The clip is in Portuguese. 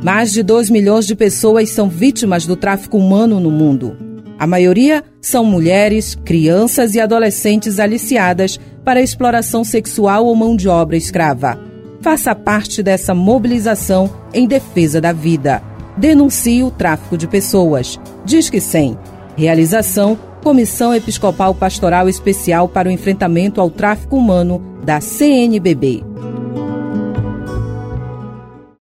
Mais de 2 milhões de pessoas são vítimas do tráfico humano no mundo. A maioria são mulheres, crianças e adolescentes aliciadas para a exploração sexual ou mão de obra escrava. Faça parte dessa mobilização em defesa da vida. Denuncie o tráfico de pessoas. Disque 100. Realização: Comissão Episcopal Pastoral Especial para o Enfrentamento ao Tráfico Humano da CNBB.